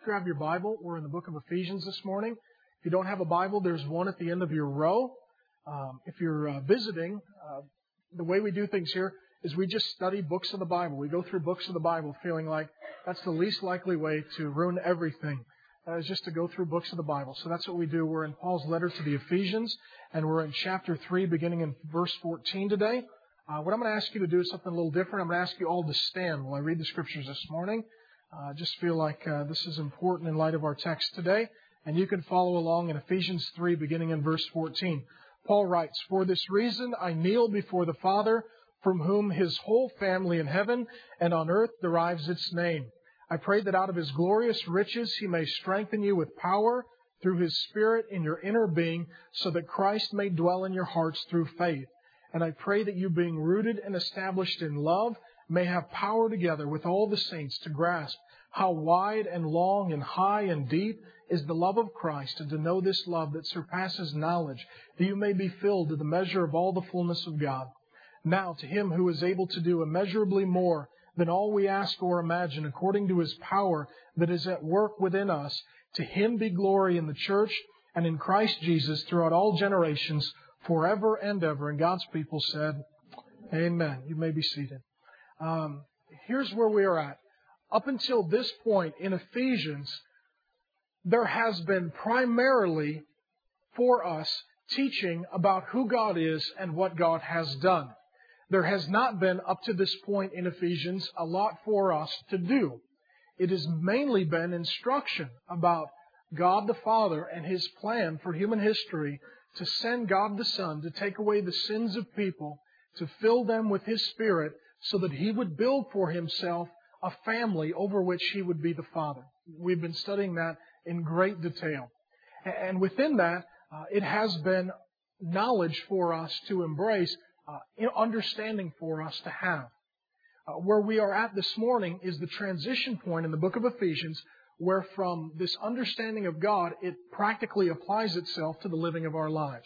Grab your Bible. We're in the book of Ephesians this morning. If you don't have a Bible, there's one at the end of your row. If you're visiting, the way we do things here is we just study books of the Bible. We go through books of the Bible feeling like that's the least likely way to ruin everything, is just to go through books of the Bible. So that's what we do. We're in Paul's letter to the Ephesians, and we're in chapter 3, beginning in verse 14 today. What I'm going to ask you to do is something a little different. I'm going to ask you all to stand while I read the Scriptures this morning. Just feel like this is important in light of our text today. And you can follow along in Ephesians 3, beginning in verse 14. Paul writes, "For this reason I kneel before the Father, from whom His whole family in heaven and on earth derives its name. I pray that out of His glorious riches He may strengthen you with power through His Spirit in your inner being, so that Christ may dwell in your hearts through faith. And I pray that you, being rooted and established in love, may have power together with all the saints to grasp how wide and long and high and deep is the love of Christ, and to know this love that surpasses knowledge, that you may be filled to the measure of all the fullness of God. Now to Him who is able to do immeasurably more than all we ask or imagine, according to His power that is at work within us, to Him be glory in the church and in Christ Jesus throughout all generations, forever and ever." And God's people said, Amen. You may be seated. Here's where we are at. Up until this point in Ephesians, there has been primarily for us teaching about who God is and what God has done. There has not been, up to this point in Ephesians, a lot for us to do. It has mainly been instruction about God the Father and His plan for human history to send God the Son to take away the sins of people, to fill them with His Spirit, so that He would build for Himself a family over which He would be the Father. We've been studying that in great detail. And within that, it has been knowledge for us to embrace, understanding for us to have. Where we are at this morning is the transition point in the book of Ephesians, where from this understanding of God, it practically applies itself to the living of our lives.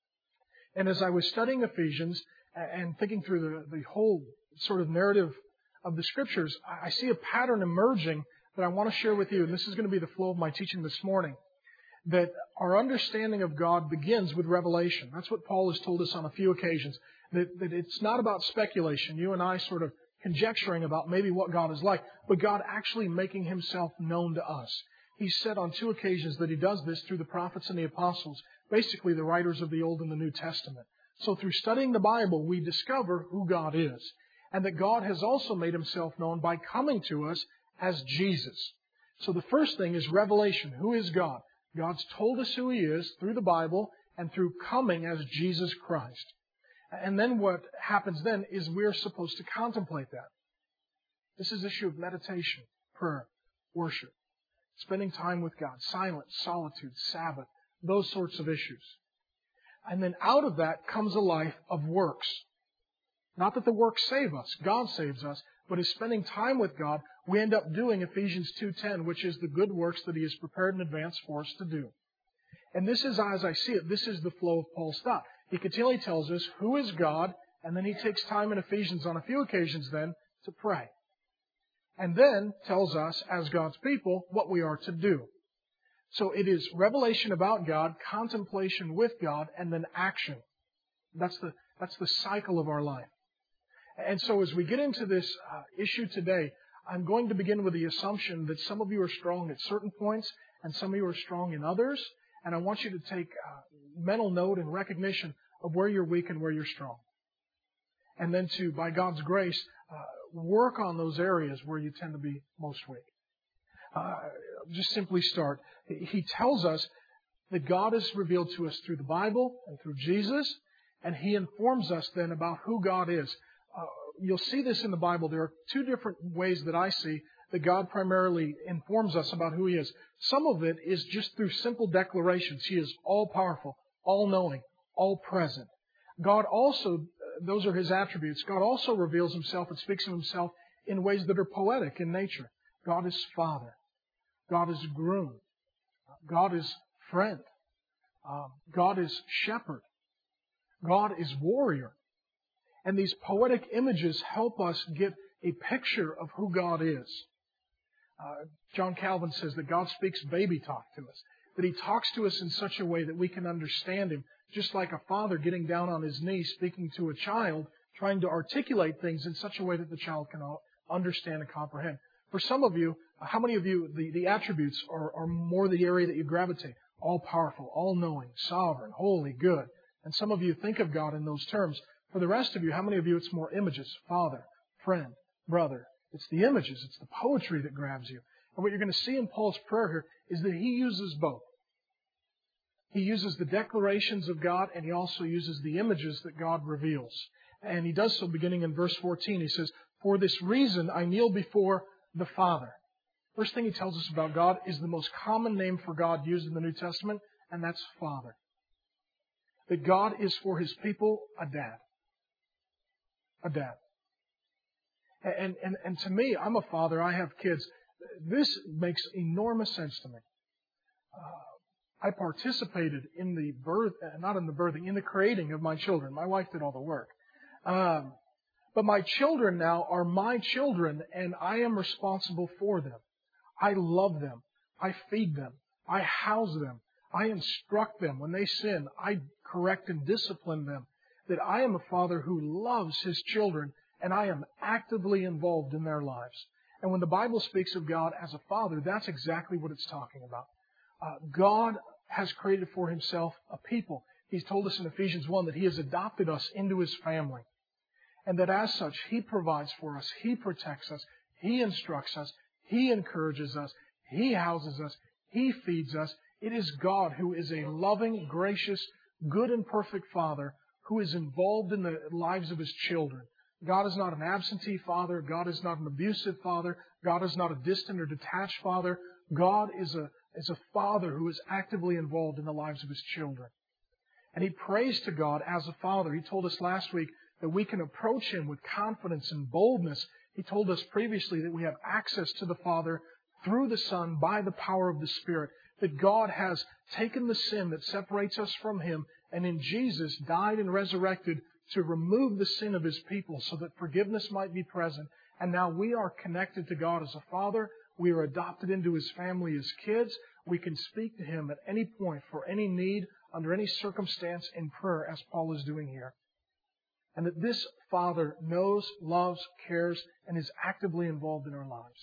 And as I was studying Ephesians and thinking through the whole sort of narrative of the Scriptures, I see a pattern emerging that I want to share with you. And this is going to be the flow of my teaching this morning. That our understanding of God begins with revelation. That's what Paul has told us on a few occasions. That it's not about speculation, you and I sort of conjecturing about maybe what God is like, but God actually making Himself known to us. He said on 2 occasions that He does this through the prophets and the apostles, basically the writers of the Old and the New Testament. So through studying the Bible, we discover who God is. And that God has also made Himself known by coming to us as Jesus. So the first thing is revelation. Who is God? God's told us who He is through the Bible and through coming as Jesus Christ. And then what happens then is we're supposed to contemplate that. This is the issue of meditation, prayer, worship, spending time with God, silence, solitude, Sabbath, those sorts of issues. And then out of that comes a life of works. Not that the works save us, God saves us, but as spending time with God, we end up doing Ephesians 2:10, which is the good works that He has prepared in advance for us to do. And this is, as I see it, this is the flow of Paul's thought. He continually tells us who is God, and then he takes time in Ephesians on a few occasions then to pray. And then tells us, as God's people, what we are to do. So it is revelation about God, contemplation with God, and then action. That's the cycle of our life. And so as we get into this issue today, I'm going to begin with the assumption that some of you are strong at certain points and some of you are strong in others. And I want you to take mental note and recognition of where you're weak and where you're strong. And then to, by God's grace, work on those areas where you tend to be most weak. Just simply start. He tells us that God is revealed to us through the Bible and through Jesus. And He informs us then about who God is. You'll see this in the Bible. There are 2 different ways that I see that God primarily informs us about who He is. Some of it is just through simple declarations. He is all-powerful, all-knowing, all-present. God also, those are His attributes. God also reveals Himself and speaks of Himself in ways that are poetic in nature. God is Father. God is groom. God is friend. God is shepherd. God is warrior. And these poetic images help us get a picture of who God is. John Calvin says that God speaks baby talk to us, that He talks to us in such a way that we can understand Him, just like a father getting down on his knees speaking to a child, trying to articulate things in such a way that the child can understand and comprehend. For some of you, how many of you, the attributes are more the area that you gravitate? All-powerful, all-knowing, sovereign, holy, good. And some of you think of God in those terms. For the rest of you, how many of you, it's more images? Father, friend, brother. It's the images, it's the poetry that grabs you. And what you're going to see in Paul's prayer here is that he uses both. He uses the declarations of God, and he also uses the images that God reveals. And he does so beginning in verse 14. He says, "For this reason I kneel before the Father." First thing he tells us about God is the most common name for God used in the New Testament, and that's Father. That God is for His people a dad. A dad. And to me, I'm a father, I have kids. This makes enormous sense to me. I participated in the in the creating of my children. My wife did all the work. But my children now are my children, and I am responsible for them. I love them. I feed them. I house them. I instruct them. When they sin, I correct and discipline them. That I am a father who loves his children, and I am actively involved in their lives. And when the Bible speaks of God as a father, that's exactly what it's talking about. God has created for Himself a people. He's told us in Ephesians 1 that He has adopted us into His family. And that as such, He provides for us. He protects us. He instructs us. He encourages us. He houses us. He feeds us. It is God who is a loving, gracious, good and perfect Father who is involved in the lives of His children. God is not an absentee Father. God is not an abusive Father. God is not a distant or detached Father. God is a Father who is actively involved in the lives of His children. And he prays to God as a Father. He told us last week that we can approach Him with confidence and boldness. He told us previously that we have access to the Father through the Son by the power of the Spirit. That God has taken the sin that separates us from Him and in Jesus died and resurrected to remove the sin of His people so that forgiveness might be present. And now we are connected to God as a Father. We are adopted into His family as kids. We can speak to Him at any point for any need, under any circumstance in prayer, as Paul is doing here. And that this Father knows, loves, cares, and is actively involved in our lives.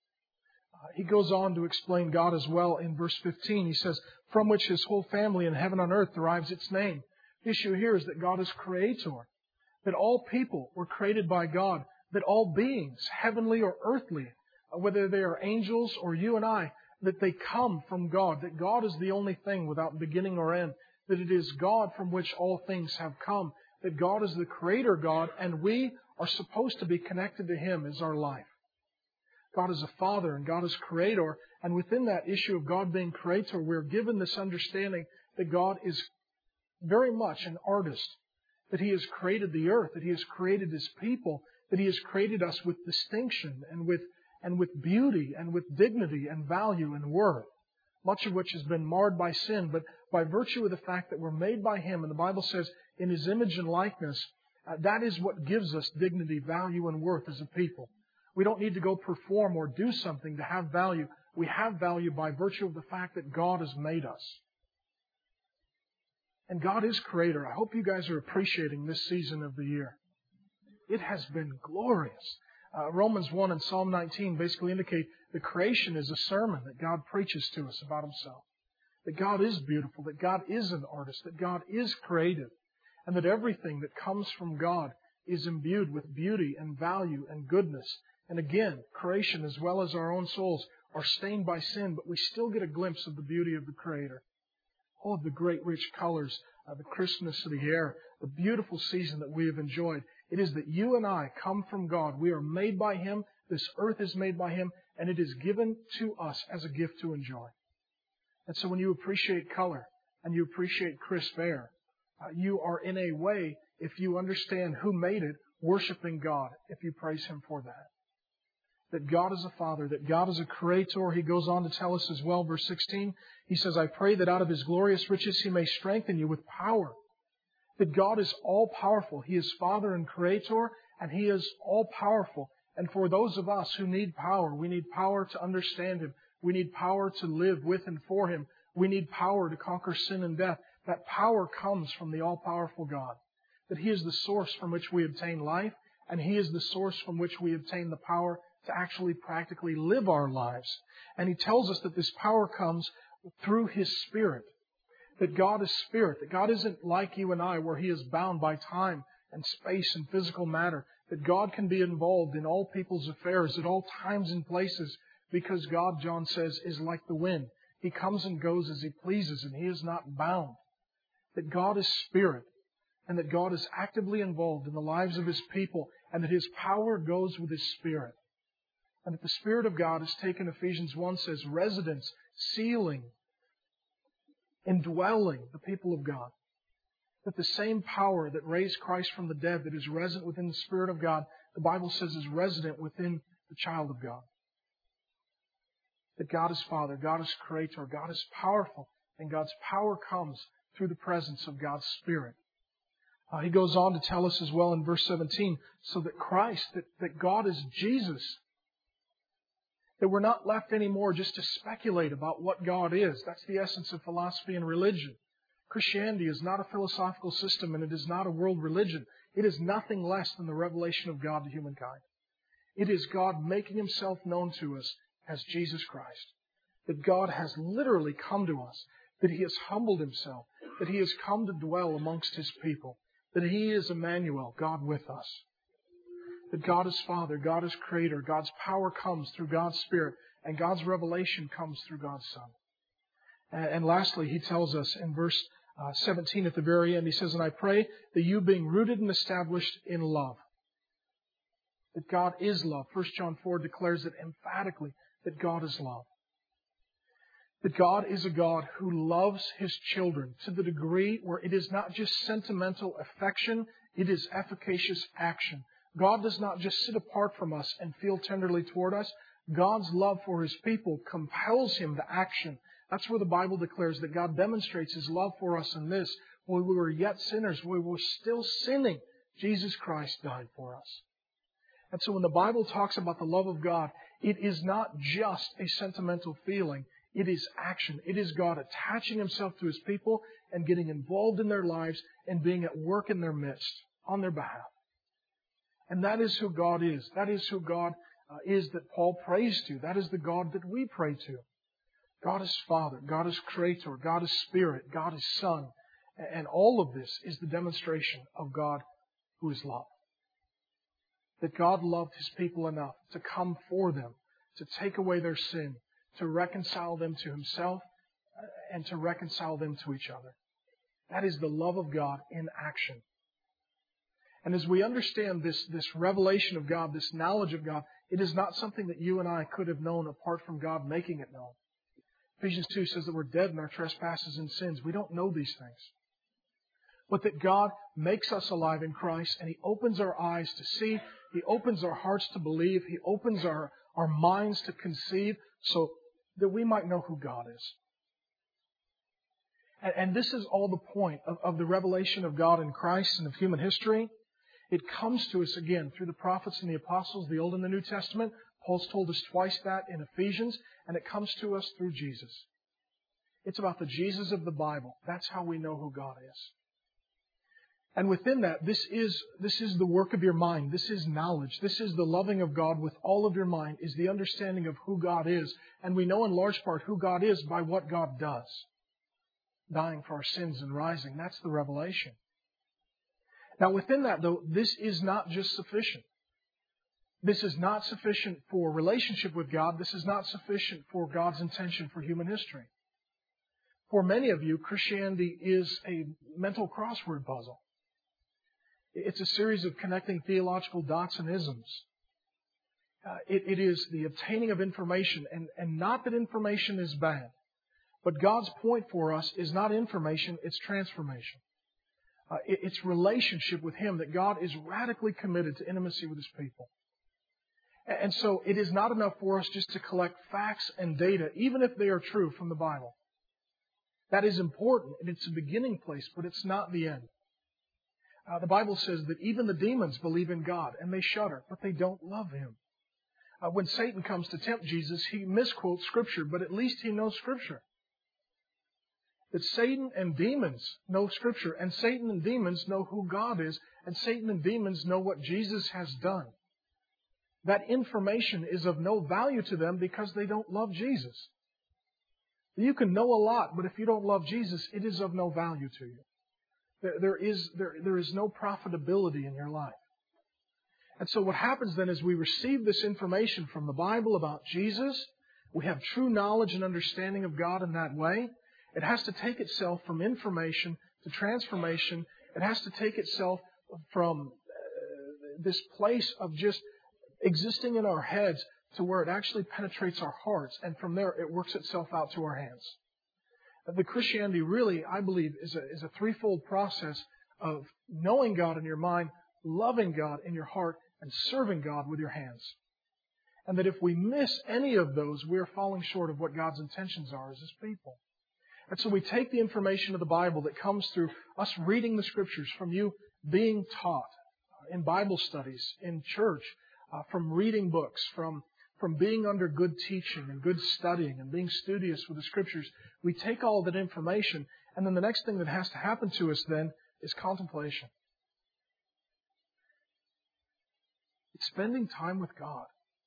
He goes on to explain God as well in verse 15. He says, "From which His whole family in heaven and earth derives its name." The issue here is that God is Creator. That all people were created by God. That all beings, heavenly or earthly, whether they are angels or you and I, that they come from God. That God is the only thing without beginning or end. That it is God from which all things have come. That God is the Creator God, and we are supposed to be connected to Him as our life. God is a Father and God is Creator, and within that issue of God being Creator, we're given this understanding that God is very much an artist. That He has created the earth, that He has created His people, that He has created us with distinction and with beauty and with dignity and value and worth. Much of which has been marred by sin, but by virtue of the fact that we're made by Him, and the Bible says in His image and likeness, that is what gives us dignity, value, and worth as a people. We don't need to go perform or do something to have value. We have value by virtue of the fact that God has made us. And God is Creator. I hope you guys are appreciating this season of the year. It has been glorious. Romans 1 and Psalm 19 basically indicate that creation is a sermon that God preaches to us about Himself. That God is beautiful, that God is an artist, that God is creative, and that everything that comes from God is imbued with beauty and value and goodness. And again, creation as well as our own souls are stained by sin, but we still get a glimpse of the beauty of the Creator. All of the great rich colors, the crispness of the air, the beautiful season that we have enjoyed. It is that you and I come from God. We are made by Him. This earth is made by Him, and it is given to us as a gift to enjoy. And so when you appreciate color and you appreciate crisp air, you are in a way, if you understand who made it, worshiping God if you praise Him for that. That God is a Father, that God is a Creator. He goes on to tell us as well, verse 16, He says, "I pray that out of His glorious riches He may strengthen you with power." That God is all-powerful. He is Father and Creator, and He is all-powerful. And for those of us who need power, we need power to understand Him. We need power to live with and for Him. We need power to conquer sin and death. That power comes from the all-powerful God. That He is the source from which we obtain life, and He is the source from which we obtain the power to actually practically live our lives. And He tells us that this power comes through His Spirit. That God is Spirit. That God isn't like you and I, where He is bound by time and space and physical matter. That God can be involved in all people's affairs at all times and places, because God, John says, is like the wind. He comes and goes as He pleases, and He is not bound. That God is Spirit, and that God is actively involved in the lives of His people, and that His power goes with His Spirit. And that the Spirit of God is taken, Ephesians 1 says, residence, sealing, indwelling the people of God. That the same power that raised Christ from the dead, that is resident within the Spirit of God, the Bible says is resident within the child of God. That God is Father, God is Creator, God is powerful, and God's power comes through the presence of God's Spirit. He goes on to tell us as well in verse 17, so that Christ, that God is Jesus, that we're not left anymore just to speculate about what God is. That's the essence of philosophy and religion. Christianity is not a philosophical system, and it is not a world religion. It is nothing less than the revelation of God to humankind. It is God making Himself known to us as Jesus Christ. That God has literally come to us. That He has humbled Himself. That He has come to dwell amongst His people. That He is Emmanuel, God with us. That God is Father, God is Creator. God's power comes through God's Spirit, and God's revelation comes through God's Son. And lastly, He tells us in verse 17 at the very end, He says, and I pray that you, being rooted and established in love. That God is love. 1 John 4 declares it emphatically, that God is love. That God is a God who loves His children to the degree where it is not just sentimental affection, it is efficacious action. God does not just sit apart from us and feel tenderly toward us. God's love for His people compels Him to action. That's where the Bible declares that God demonstrates His love for us in this. When we were yet sinners, we were still sinning, Jesus Christ died for us. And so when the Bible talks about the love of God, it is not just a sentimental feeling. It is action. It is God attaching Himself to His people and getting involved in their lives and being at work in their midst on their behalf. And that is who God is. That is who God is that Paul prays to. That is the God that we pray to. God is Father. God is Creator. God is Spirit. God is Son. And all of this is the demonstration of God who is love. That God loved His people enough to come for them, to take away their sin, to reconcile them to Himself, and to reconcile them to each other. That is the love of God in action. And as we understand this revelation of God, this knowledge of God, it is not something that you and I could have known apart from God making it known. Ephesians 2 says that we're dead in our trespasses and sins. We don't know these things. But that God makes us alive in Christ, and He opens our eyes to see. He opens our hearts to believe. He opens our minds to conceive so that we might know who God is. And this is all the point of the revelation of God in Christ and of human history. It comes to us again through the prophets and the apostles, the Old and the New Testament. Paul's told us twice that in Ephesians, and it comes to us through Jesus. It's about the Jesus of the Bible. That's how we know who God is. And within that, this is the work of your mind. This is knowledge. This is the loving of God with all of your mind, is the understanding of who God is. And we know in large part who God is by what God does. Dying for our sins and rising. That's the revelation. Now within that, though, this is not just sufficient. This is not sufficient for relationship with God. This is not sufficient for God's intention for human history. For many of you, Christianity is a mental crossword puzzle. It's a series of connecting theological dots and isms. It is the obtaining of information, and not that information is bad. But God's point for us is not information, it's transformation. It's relationship with Him, that God is radically committed to intimacy with His people. And so it is not enough for us just to collect facts and data, even if they are true from the Bible. That is important, and it's a beginning place, but it's not the end. The Bible says that even the demons believe in God, and they shudder, but they don't love Him. When Satan comes to tempt Jesus, he misquotes Scripture, but at least he knows Scripture. That Satan and demons know Scripture, and Satan and demons know who God is, and Satan and demons know what Jesus has done. That information is of no value to them because they don't love Jesus. You can know a lot, but if you don't love Jesus, it is of no value to you. There is no profitability in your life. And so what happens then is we receive this information from the Bible about Jesus. We have true knowledge and understanding of God in that way. It has to take itself from information to transformation. It has to take itself from this place of just existing in our heads to where it actually penetrates our hearts. And from there, it works itself out to our hands. The Christianity really, I believe, is a threefold process of knowing God in your mind, loving God in your heart, and serving God with your hands. And that if we miss any of those, we are falling short of what God's intentions are as His people. And so we take the information of the Bible that comes through us reading the Scriptures, from you being taught in Bible studies, in church, from reading books, from being under good teaching and good studying and being studious with the Scriptures. We take all that information, and then the next thing that has to happen to us then is contemplation. It's spending time with God.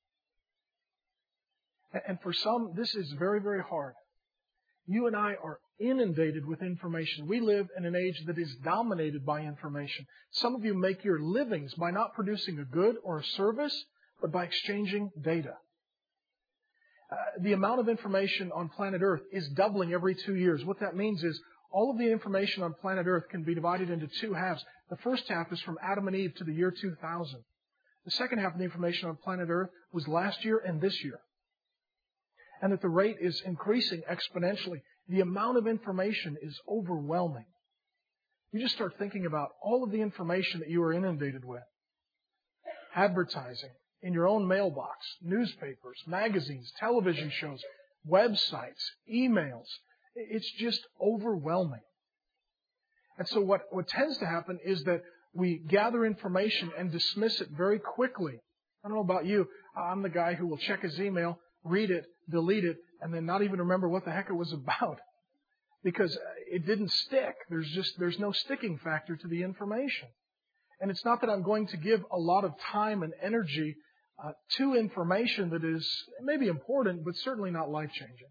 And for some, this is very, very hard. You and I are inundated with information. We live in an age that is dominated by information. Some of you make your livings by not producing a good or a service, but by exchanging data. The amount of information on planet Earth is doubling every 2 years. What that means is all of the information on planet Earth can be divided into two halves. The first half is from Adam and Eve to the year 2000. The second half of the information on planet Earth was last year and this year. And that the rate is increasing exponentially. The amount of information is overwhelming. You just start thinking about all of the information that you are inundated with. Advertising in your own mailbox, newspapers, magazines, television shows, websites, emails. It's just overwhelming. And so what tends to happen is that we gather information and dismiss it very quickly. I don't know about you. I'm the guy who will check his email, read it, delete it, and then not even remember what the heck it was about. Because it didn't stick. There's no sticking factor to the information. And it's not that I'm going to give a lot of time and energy to information that is maybe important, but certainly not life-changing.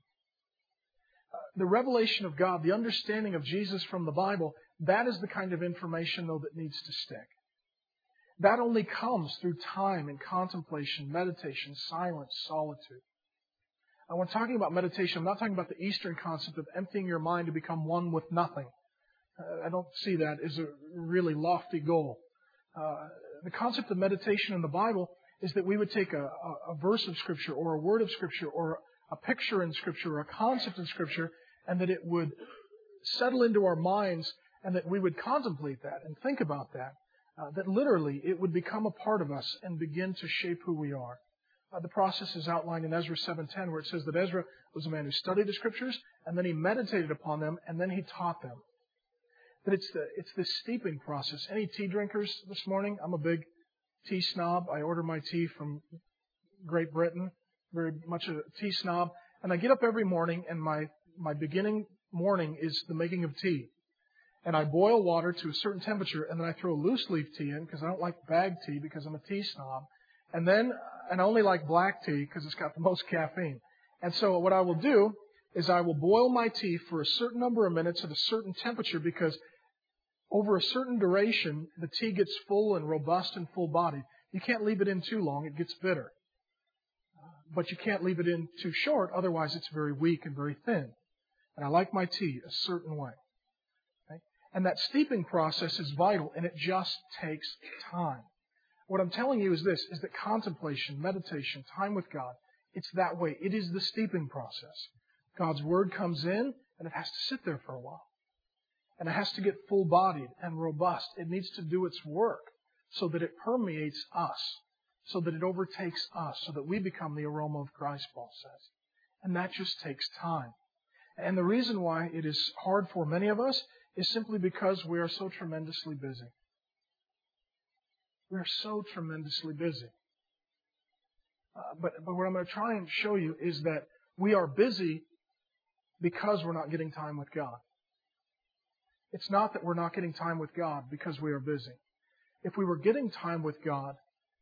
The revelation of God, the understanding of Jesus from the Bible, that is the kind of information, though, that needs to stick. That only comes through time and contemplation, meditation, silence, solitude. When talking about meditation, I'm not talking about the Eastern concept of emptying your mind to become one with nothing. I don't see that as a really lofty goal. The concept of meditation in the Bible is that we would take a verse of Scripture or a word of Scripture or a picture in Scripture or a concept in Scripture, and that it would settle into our minds and that we would contemplate that and think about that. That literally it would become a part of us and begin to shape who we are. The process is outlined in Ezra 7:10, where it says that Ezra was a man who studied the Scriptures, and then he meditated upon them, and then he taught them. That it's this steeping process. Any tea drinkers this morning? I'm a big tea snob. I order my tea from Great Britain. Very much a tea snob. And I get up every morning, and my beginning morning is the making of tea. And I boil water to a certain temperature, and then I throw loose leaf tea in because I don't like bagged tea because I'm a tea snob. And I only like black tea because it's got the most caffeine. And so what I will do is I will boil my tea for a certain number of minutes at a certain temperature, because over a certain duration, the tea gets full and robust and full-bodied. You can't leave it in too long. It gets bitter. But you can't leave it in too short. Otherwise, it's very weak and very thin. And I like my tea a certain way. Okay? And that steeping process is vital, and it just takes time. What I'm telling you is this, is that contemplation, meditation, time with God, it's that way. It is the steeping process. God's Word comes in, and it has to sit there for a while. And it has to get full-bodied and robust. It needs to do its work so that it permeates us, so that it overtakes us, so that we become the aroma of Christ, Paul says. And that just takes time. And the reason why it is hard for many of us is simply because we are so tremendously busy. We are so tremendously busy. But what I'm going to try and show you is that we are busy because we're not getting time with God. It's not that we're not getting time with God because we are busy. If we were getting time with God,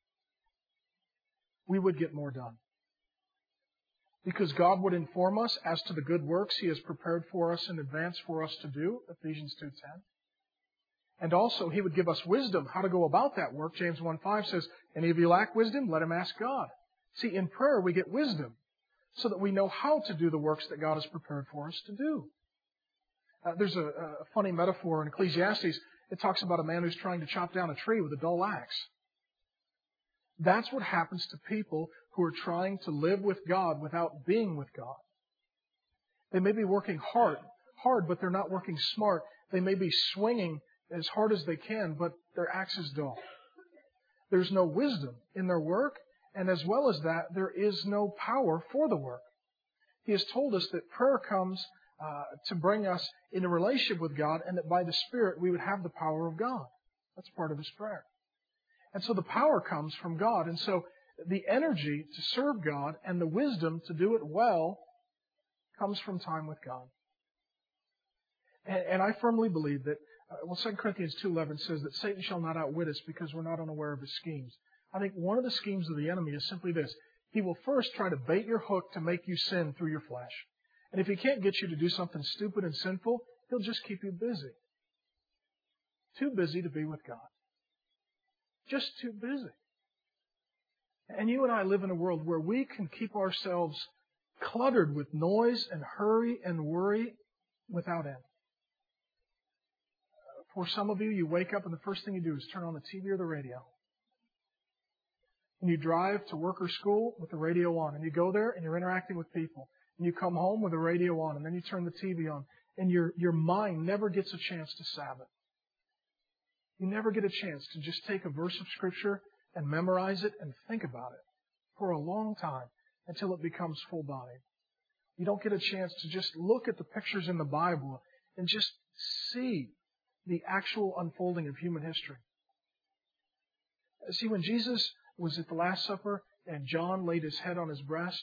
we would get more done. Because God would inform us as to the good works He has prepared for us in advance for us to do, Ephesians 2:10. And also, He would give us wisdom how to go about that work. James 1:5 says, any of you lack wisdom, let him ask God. See, in prayer we get wisdom so that we know how to do the works that God has prepared for us to do. There's a funny metaphor in Ecclesiastes. It talks about a man who's trying to chop down a tree with a dull axe. That's what happens to people who are trying to live with God without being with God. They may be working hard, but they're not working smart. They may be swinging as hard as they can, but their axe is dull. There's no wisdom in their work, and as well as that, there is no power for the work. He has told us that prayer comes to bring us in a relationship with God, and that by the Spirit we would have the power of God. That's part of His prayer. And so the power comes from God. And so the energy to serve God and the wisdom to do it well comes from time with God. And I firmly believe that, 2 Corinthians 2:11 says that Satan shall not outwit us because we're not unaware of his schemes. I think one of the schemes of the enemy is simply this. He will first try to bait your hook to make you sin through your flesh. And if he can't get you to do something stupid and sinful, he'll just keep you busy. Too busy to be with God. Just too busy. And you and I live in a world where we can keep ourselves cluttered with noise and hurry and worry without end. For some of you, you wake up and the first thing you do is turn on the TV or the radio. And you drive to work or school with the radio on. And you go there and you're interacting with people. And you come home with the radio on. And then you turn the TV on. And your mind never gets a chance to Sabbath. You never get a chance to just take a verse of Scripture and memorize it and think about it for a long time until it becomes full-bodied. You don't get a chance to just look at the pictures in the Bible and just see the actual unfolding of human history. See, when Jesus was at the Last Supper and John laid his head on his breast,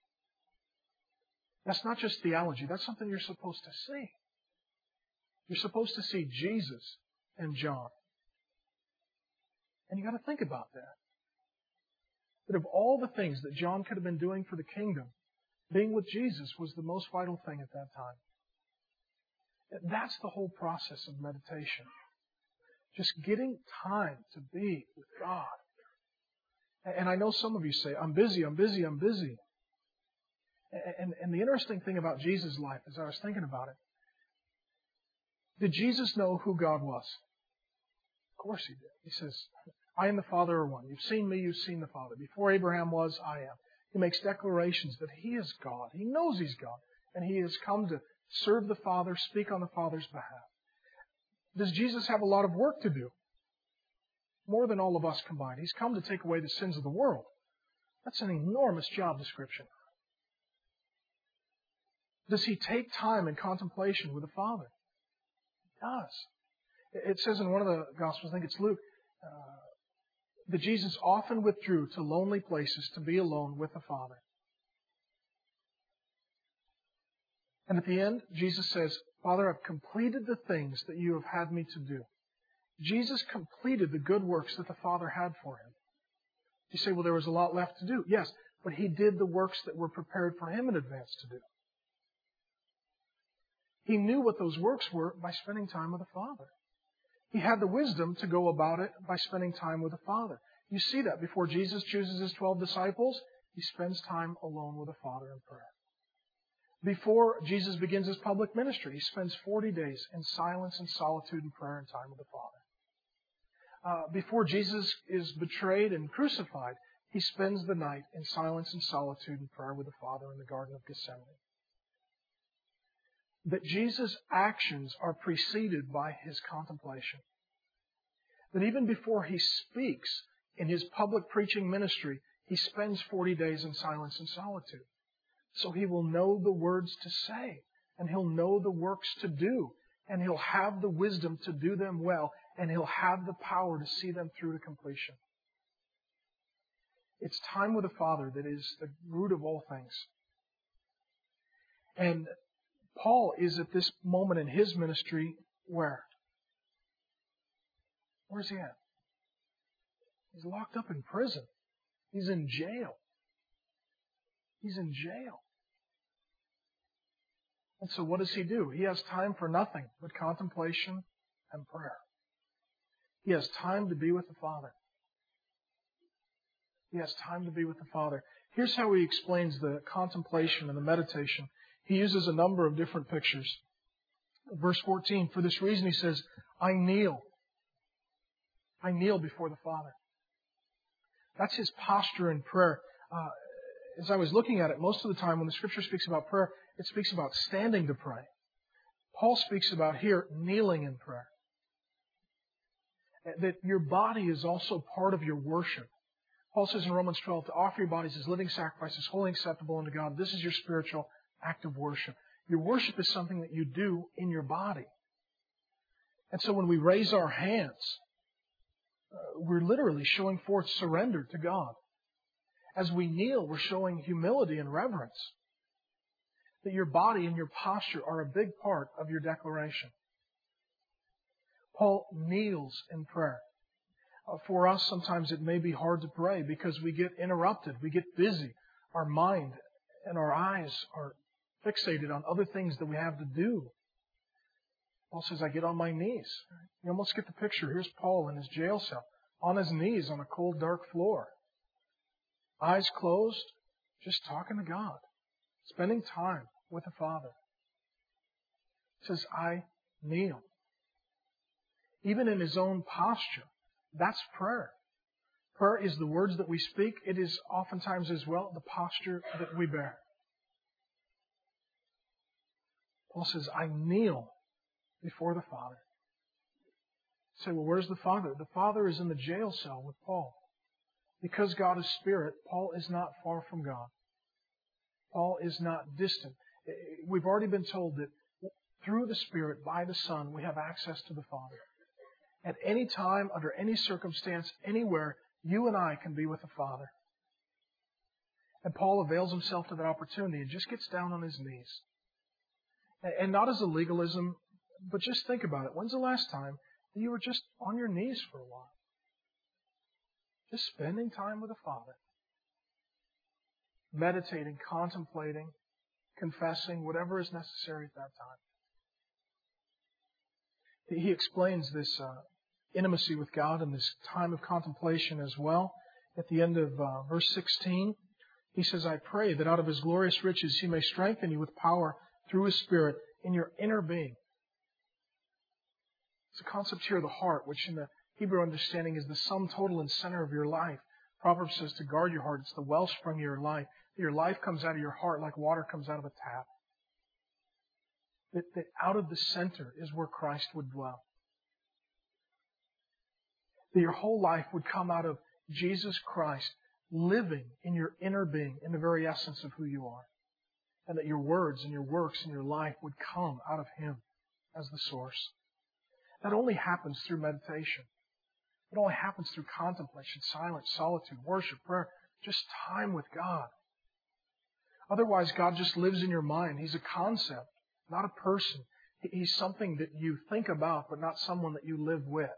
that's not just theology. That's something you're supposed to see. You're supposed to see Jesus and John. And you got to think about that. That of all the things that John could have been doing for the kingdom, being with Jesus was the most vital thing at that time. That's the whole process of meditation. Just getting time to be with God. And I know some of you say, I'm busy. And the interesting thing about Jesus' life, as I was thinking about it, did Jesus know who God was? Of course He did. He says, I and the Father are one. You've seen me, you've seen the Father. Before Abraham was, I am. He makes declarations that He is God. He knows He's God. And He has come to serve the Father, speak on the Father's behalf. Does Jesus have a lot of work to do? More than all of us combined. He's come to take away the sins of the world. That's an enormous job description. Does He take time in contemplation with the Father? He does. It says in one of the Gospels, I think it's Luke, that Jesus often withdrew to lonely places to be alone with the Father. And at the end, Jesus says, Father, I've completed the things that you have had me to do. Jesus completed the good works that the Father had for Him. You say, well, there was a lot left to do. Yes, but He did the works that were prepared for Him in advance to do. He knew what those works were by spending time with the Father. He had the wisdom to go about it by spending time with the Father. You see that before Jesus chooses His 12 disciples, He spends time alone with the Father in prayer. Before Jesus begins His public ministry, He spends 40 days in silence and solitude and prayer and time with the Father. Before Jesus is betrayed and crucified, He spends the night in silence and solitude and prayer with the Father in the Garden of Gethsemane. That Jesus' actions are preceded by His contemplation. That even before He speaks in His public preaching ministry, He spends 40 days in silence and solitude. So He will know the words to say, and He'll know the works to do, and He'll have the wisdom to do them well, and He'll have the power to see them through to completion. It's time with the Father that is the root of all things. And Paul is at this moment in his ministry where? Where's he at? He's locked up in prison. He's in jail. He's in jail. And so what does he do? He has time for nothing but contemplation and prayer. He has time to be with the Father. He has time to be with the Father. Here's how he explains the contemplation and the meditation. He uses a number of different pictures. Verse 14, for this reason he says, I kneel. I kneel before the Father. That's his posture in prayer. As I was looking at it, most of the time when the Scripture speaks about prayer, it speaks about standing to pray. Paul speaks about here kneeling in prayer. That your body is also part of your worship. Paul says in Romans 12, to offer your bodies as living sacrifices, holy and acceptable unto God. This is your spiritual act of worship. Your worship is something that you do in your body. And so when we raise our hands, we're literally showing forth surrender to God. As we kneel, we're showing humility and reverence. That your body and your posture are a big part of your declaration. Paul kneels in prayer. For us, sometimes it may be hard to pray because we get interrupted. We get busy. Our mind and our eyes are fixated on other things that we have to do. Paul says, I get on my knees. You almost get the picture. Here's Paul in his jail cell, on his knees on a cold, dark floor. Eyes closed, just talking to God. Spending time with the Father. He says, I kneel. Even in his own posture, that's prayer. Prayer is the words that we speak. It is oftentimes as well the posture that we bear. Paul says, I kneel before the Father. You say, well, where's the Father? The Father is in the jail cell with Paul. Because God is Spirit, Paul is not far from God. Paul is not distant. We've already been told that through the Spirit, by the Son, we have access to the Father. At any time, under any circumstance, anywhere, you and I can be with the Father. And Paul avails himself to that opportunity and just gets down on his knees. And not as a legalism, but just think about it. When's the last time that you were just on your knees for a while? Just spending time with the Father. Meditating, contemplating, confessing, whatever is necessary at that time. He explains this intimacy with God and this time of contemplation as well. At the end of verse 16, he says, I pray that out of His glorious riches He may strengthen you with power through His Spirit in your inner being. It's a concept here of the heart, which in the Hebrew understanding is the sum total and center of your life. Proverbs says to guard your heart. It's the wellspring of your life. Your life comes out of your heart like water comes out of a tap. That out of the center is where Christ would dwell. That your whole life would come out of Jesus Christ living in your inner being, in the very essence of who you are. And that your words and your works and your life would come out of Him as the source. That only happens through meditation. It only happens through contemplation, silence, solitude, worship, prayer, just time with God. Otherwise, God just lives in your mind. He's a concept, not a person. He's something that you think about, but not someone that you live with.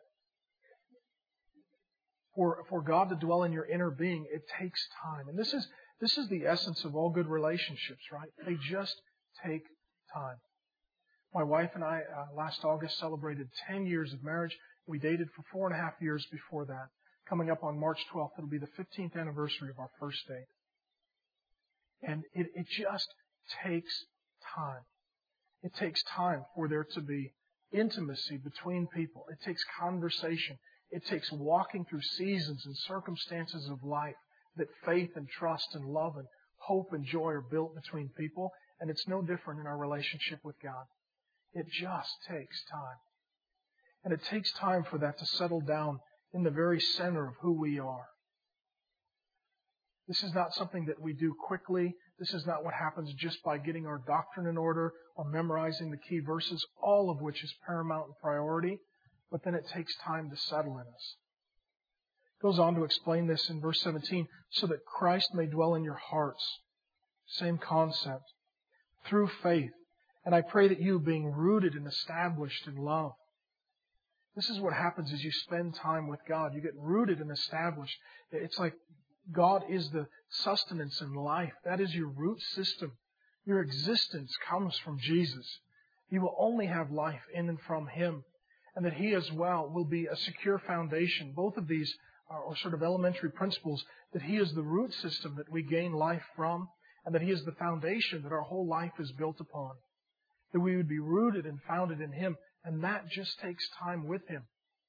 For God to dwell in your inner being, it takes time. And this is the essence of all good relationships, right? They just take time. My wife and I, last August, celebrated 10 years of marriage. We dated for 4.5 years before that. Coming up on March 12th, it'll be the 15th anniversary of our first date. And it just takes time. It takes time for there to be intimacy between people. It takes conversation. It takes walking through seasons and circumstances of life that faith and trust and love and hope and joy are built between people. And it's no different in our relationship with God. It just takes time. And it takes time for that to settle down in the very center of who we are. This is not something that we do quickly. This is not what happens just by getting our doctrine in order or memorizing the key verses, all of which is paramount and priority. But then it takes time to settle in us. Goes on to explain this in verse 17, so that Christ may dwell in your hearts. Same concept. Through faith. And I pray that you, being rooted and established in love. This is what happens as you spend time with God. You get rooted and established. It's like God is the sustenance and life. That is your root system. Your existence comes from Jesus. You will only have life in and from Him. And that He as well will be a secure foundation. Both of these are sort of elementary principles. That He is the root system that we gain life from. And that He is the foundation that our whole life is built upon. That we would be rooted and founded in Him. And that just takes time with Him.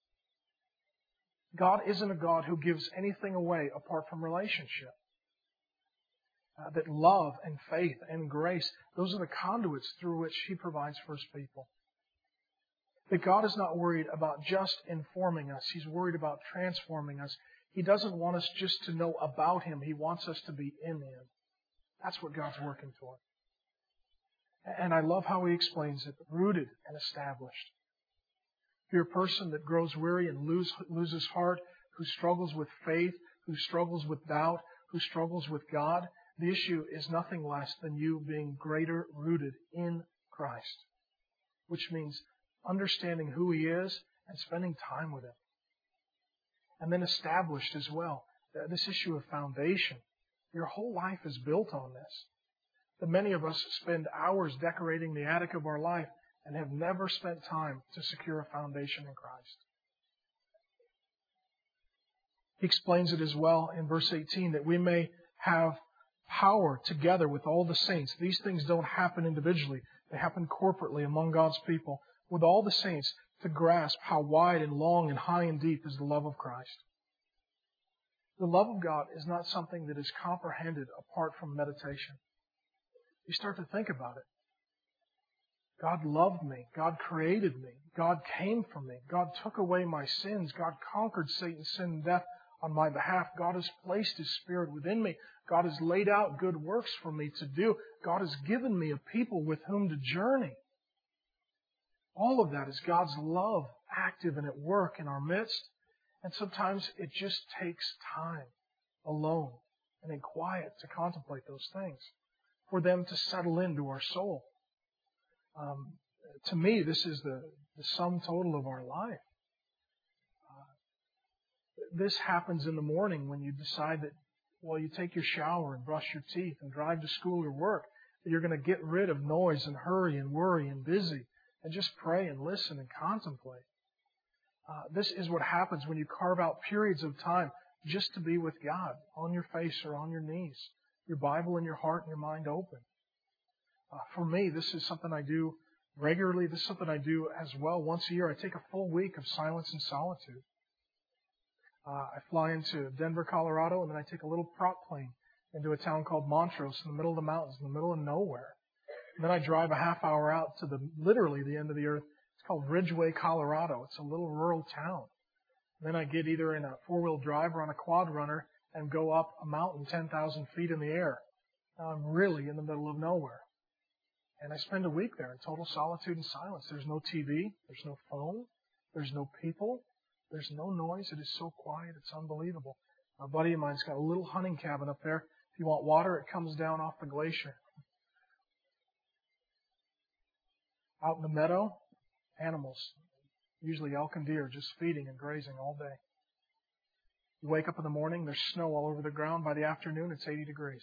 God isn't a God who gives anything away apart from relationship. That love and faith and grace, those are the conduits through which He provides for His people. That God is not worried about just informing us. He's worried about transforming us. He doesn't want us just to know about Him. He wants us to be in Him. That's what God's working toward. And I love how He explains it. Rooted and established. If you're a person that grows weary and loses heart, who struggles with faith, who struggles with doubt, who struggles with God, the issue is nothing less than you being greater rooted in Christ. Which means understanding who He is and spending time with Him. And then established as well. This issue of foundation. Your whole life is built on this. That many of us spend hours decorating the attic of our life and have never spent time to secure a foundation in Christ. He explains it as well in verse 18 that we may have power together with all the saints. These things don't happen individually. They happen corporately among God's people. With all the saints to grasp how wide and long and high and deep is the love of Christ. The love of God is not something that is comprehended apart from meditation. You start to think about it. God loved me. God created me. God came for me. God took away my sins. God conquered Satan, sin, and death on my behalf. God has placed His Spirit within me. God has laid out good works for me to do. God has given me a people with whom to journey. All of that is God's love active and at work in our midst. And sometimes it just takes time alone and in quiet to contemplate those things, for them to settle into our soul. To me, this is the sum total of our life. This happens in the morning when you decide that while you take your shower and brush your teeth and drive to school or work, that you're going to get rid of noise and hurry and worry and busy and just pray and listen and contemplate. This is what happens when you carve out periods of time just to be with God on your face or on your knees, your Bible in your heart and your mind open. For me, this is something I do regularly. This is something I do as well. Once a year, I take a full week of silence and solitude. I fly into Denver, Colorado, and then I take a little prop plane into a town called Montrose in the middle of the mountains, in the middle of nowhere. And then I drive a half hour out to literally the end of the earth. It's called Ridgeway, Colorado. It's a little rural town. And then I get either in a four-wheel drive or on a quad runner and go up a mountain 10,000 feet in the air. Now I'm really in the middle of nowhere. And I spend a week there in total solitude and silence. There's no TV. There's no phone. There's no people. There's no noise. It is so quiet. It's unbelievable. A buddy of mine's got a little hunting cabin up there. If you want water, it comes down off the glacier. Out in the meadow, animals, usually elk and deer, just feeding and grazing all day. You wake up in the morning, there's snow all over the ground. By the afternoon, it's 80 degrees.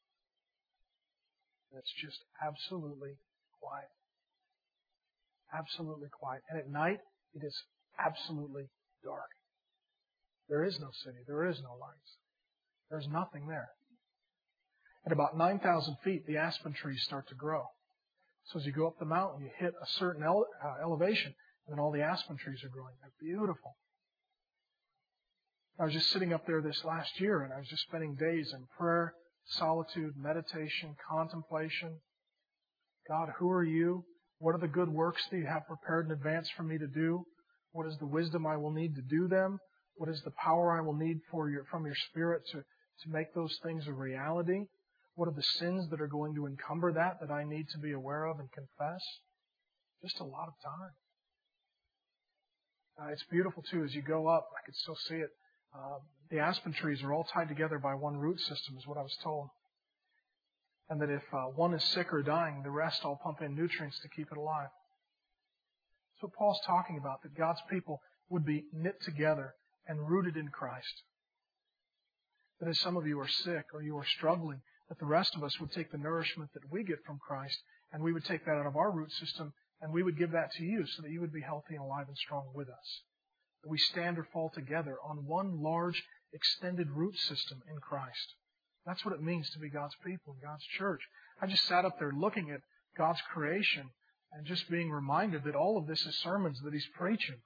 It's just absolutely quiet. Absolutely quiet. And at night, it is absolutely dark. There is no city. There is no lights. There's nothing there. At about 9,000 feet, the aspen trees start to grow. So as you go up the mountain, you hit a certain elevation, and then all the aspen trees are growing. They're beautiful. I was just sitting up there this last year, and I was just spending days in prayer, solitude, meditation, contemplation. God, who are you? What are the good works that you have prepared in advance for me to do? What is the wisdom I will need to do them? What is the power I will need from your Spirit to make those things a reality? What are the sins that are going to encumber that I need to be aware of and confess? Just a lot of time. It's beautiful, too, as you go up. I can still see it. The aspen trees are all tied together by one root system, is what I was told. And that if one is sick or dying, the rest all pump in nutrients to keep it alive. That's what Paul's talking about, that God's people would be knit together and rooted in Christ. That as some of you are sick or you are struggling, that the rest of us would take the nourishment that we get from Christ and we would take that out of our root system and we would give that to you so that you would be healthy and alive and strong with us. That we stand or fall together on one large extended root system in Christ. That's what it means to be God's people, God's church. I just sat up there looking at God's creation and just being reminded that all of this is sermons that He's preaching.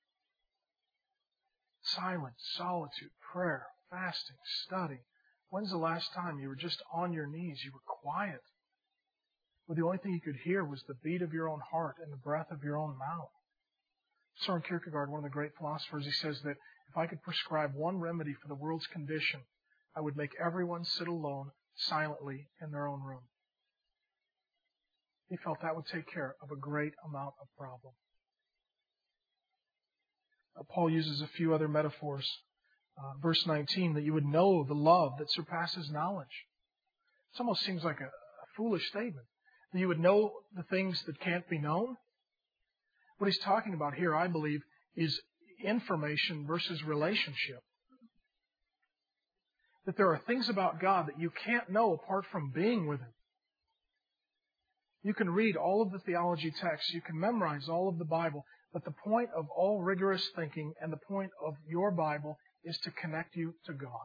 Silence, solitude, prayer, fasting, study. When's the last time you were just on your knees? You were quiet. Where the only thing you could hear was the beat of your own heart and the breath of your own mouth. Søren Kierkegaard, one of the great philosophers, he says that if I could prescribe one remedy for the world's condition, I would make everyone sit alone, silently, in their own room. He felt that would take care of a great amount of problem. Paul uses a few other metaphors. Verse 19, that you would know the love that surpasses knowledge. It almost seems like a foolish statement. That you would know the things that can't be known. What he's talking about here, I believe, is information versus relationship. That there are things about God that you can't know apart from being with Him. You can read all of the theology texts, you can memorize all of the Bible, but the point of all rigorous thinking and the point of your Bible is to connect you to God.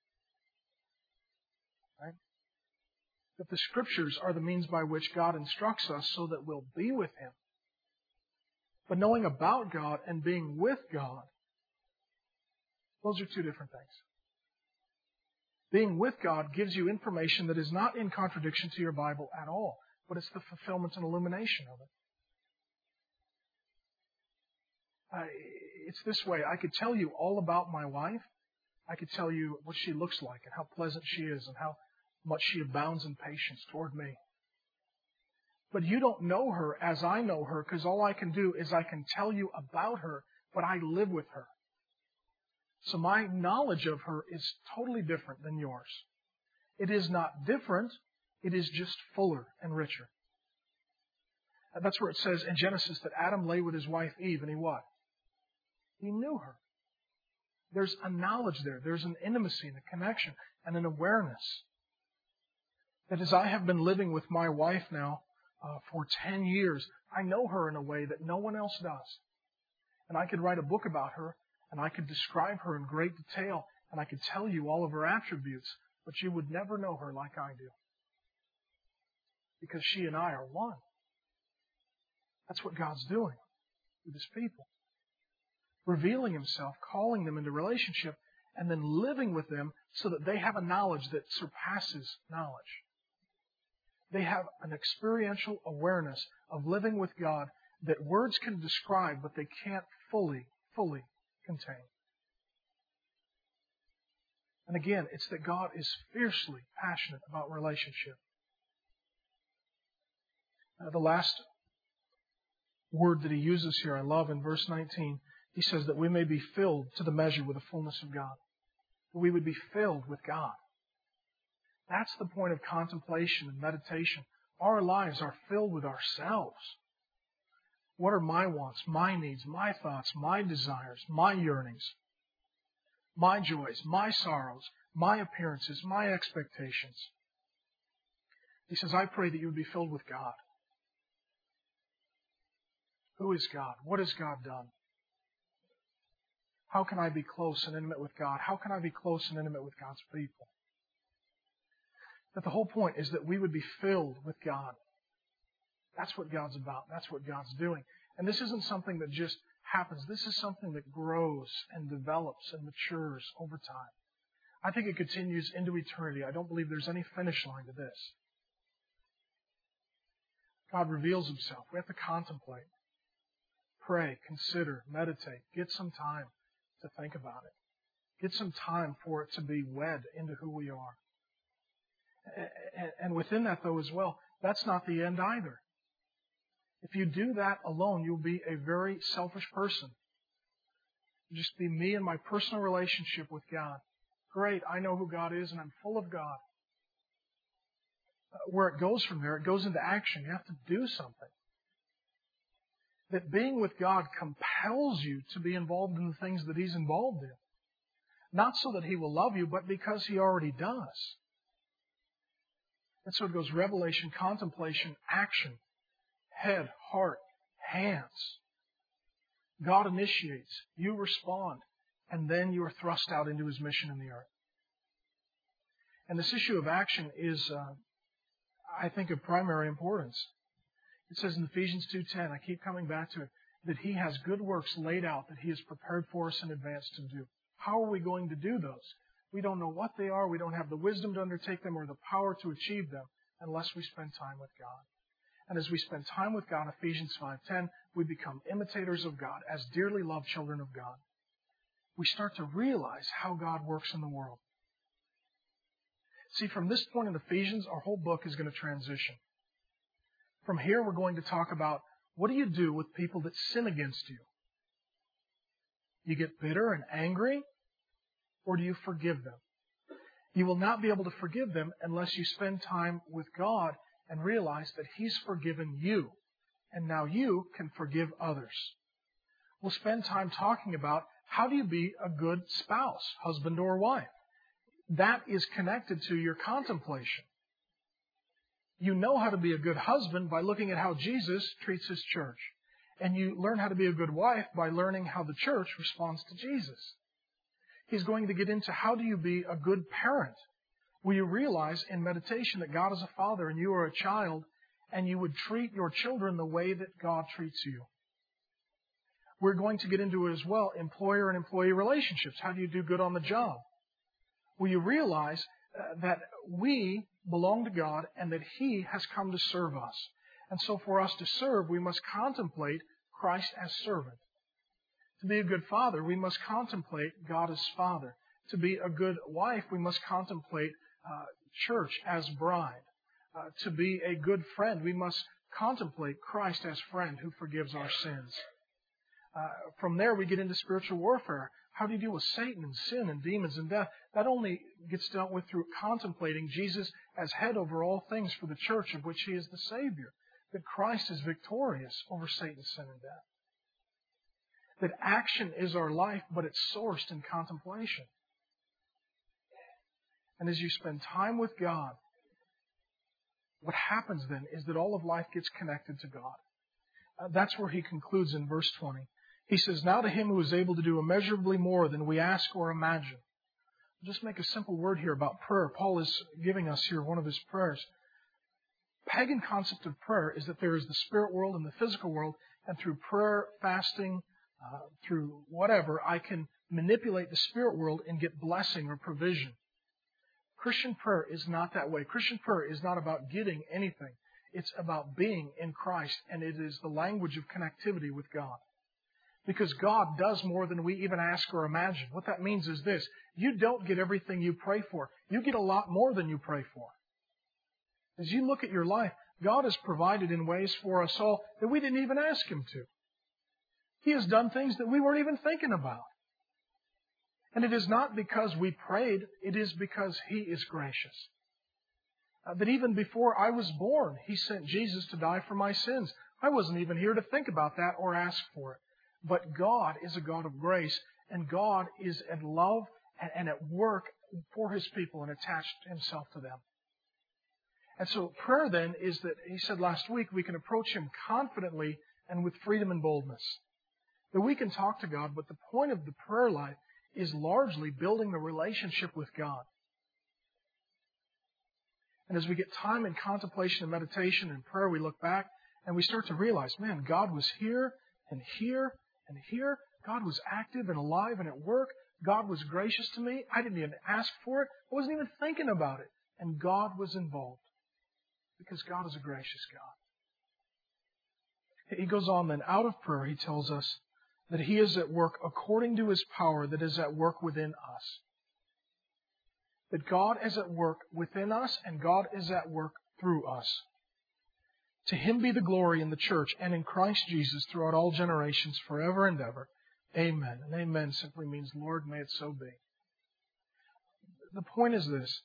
Right? That the Scriptures are the means by which God instructs us so that we'll be with Him. But knowing about God and being with God, those are two different things. Being with God gives you information that is not in contradiction to your Bible at all, but it's the fulfillment and illumination of it. It's this way. I could tell you all about my wife. I could tell you what she looks like and how pleasant she is and how much she abounds in patience toward me. But you don't know her as I know her, because all I can do is I can tell you about her, but I live with her. So my knowledge of her is totally different than yours. It is not different, it is just fuller and richer. And that's where it says in Genesis that Adam lay with his wife Eve, and he what? He knew her. There's a knowledge there. There's an intimacy and a connection and an awareness. That as I have been living with my wife now for 10 years, I know her in a way that no one else does. And I could write a book about her, and I could describe her in great detail, and I could tell you all of her attributes, but you would never know her like I do. Because she and I are one. That's what God's doing with His people. Revealing Himself, calling them into relationship, and then living with them so that they have a knowledge that surpasses knowledge. They have an experiential awareness of living with God that words can describe, but they can't fully contain. And again, it's that God is fiercely passionate about relationship. The last word that He uses here, I love in verse 19, He says that we may be filled to the measure with the fullness of God. That we would be filled with God. That's the point of contemplation and meditation. Our lives are filled with ourselves. What are my wants, my needs, my thoughts, my desires, my yearnings, my joys, my sorrows, my appearances, my expectations? He says, I pray that you would be filled with God. Who is God? What has God done? How can I be close and intimate with God? How can I be close and intimate with God's people? That the whole point is that we would be filled with God. That's what God's about. That's what God's doing. And this isn't something that just happens. This is something that grows and develops and matures over time. I think it continues into eternity. I don't believe there's any finish line to this. God reveals Himself. We have to contemplate, pray, consider, meditate. Get some time to think about it. Get some time for it to be wed into who we are. And within that, though, as well, that's not the end either. If you do that alone, you'll be a very selfish person. Just be me and my personal relationship with God. Great, I know who God is and I'm full of God. Where it goes from there, it goes into action. You have to do something. That being with God compels you to be involved in the things that He's involved in. Not so that He will love you, but because He already does. And so it goes revelation, contemplation, action, head, heart, hands. God initiates, you respond, and then you are thrust out into His mission in the earth. And this issue of action is, I think, of primary importance. It says in Ephesians 2:10, I keep coming back to it, that He has good works laid out that He has prepared for us in advance to do. How are we going to do those? We don't know what they are. We don't have the wisdom to undertake them or the power to achieve them unless we spend time with God. And as we spend time with God, Ephesians 5:10, we become imitators of God as dearly loved children of God. We start to realize how God works in the world. See, from this point in Ephesians, our whole book is going to transition. From here, we're going to talk about what do you do with people that sin against you? You get bitter and angry, or do you forgive them? You will not be able to forgive them unless you spend time with God and realize that He's forgiven you, and now you can forgive others. We'll spend time talking about how do you be a good spouse, husband or wife. That is connected to your contemplation. You know how to be a good husband by looking at how Jesus treats His church. And you learn how to be a good wife by learning how the church responds to Jesus. He's going to get into how do you be a good parent. Will you realize in meditation that God is a father and you are a child, and you would treat your children the way that God treats you? We're going to get into it as well, employer and employee relationships. How do you do good on the job? Will you realize that we belong to God and that He has come to serve us? And so for us to serve, we must contemplate Christ as servant. To be a good father, we must contemplate God as Father. To be a good wife, we must contemplate church as bride. To be a good friend, we must contemplate Christ as friend who forgives our sins. From there, we get into spiritual warfare. How do you deal with Satan and sin and demons and death? That only gets dealt with through contemplating Jesus as head over all things for the church of which He is the Savior. That Christ is victorious over Satan, sin, and death. That action is our life, but it's sourced in contemplation. And as you spend time with God, what happens then is that all of life gets connected to God. That's where he concludes in verse 20. He says, now to Him who is able to do immeasurably more than we ask or imagine. I'll just make a simple word here about prayer. Paul is giving us here one of his prayers. Pagan concept of prayer is that there is the spirit world and the physical world, and through prayer, fasting, through whatever, I can manipulate the spirit world and get blessing or provision. Christian prayer is not that way. Christian prayer is not about getting anything. It's about being in Christ, and it is the language of connectivity with God. Because God does more than we even ask or imagine. What that means is this: you don't get everything you pray for. You get a lot more than you pray for. As you look at your life, God has provided in ways for us all that we didn't even ask Him to. He has done things that we weren't even thinking about. And it is not because we prayed, it is because He is gracious. That even before I was born, He sent Jesus to die for my sins. I wasn't even here to think about that or ask for it. But God is a God of grace, and God is at love and at work for His people and attached Himself to them. And so prayer then is that, he said last week, we can approach Him confidently and with freedom and boldness. That we can talk to God, but the point of the prayer life is largely building the relationship with God. And as we get time in contemplation and meditation and prayer, we look back and we start to realize, man, God was here and here and here. God was active and alive and at work. God was gracious to me. I didn't even ask for it. I wasn't even thinking about it. And God was involved. Because God is a gracious God. He goes on then, out of prayer, he tells us that He is at work according to His power that is at work within us. That God is at work within us and God is at work through us. To Him be the glory in the church and in Christ Jesus throughout all generations, forever and ever. Amen. And amen simply means, Lord, may it so be. The point is this.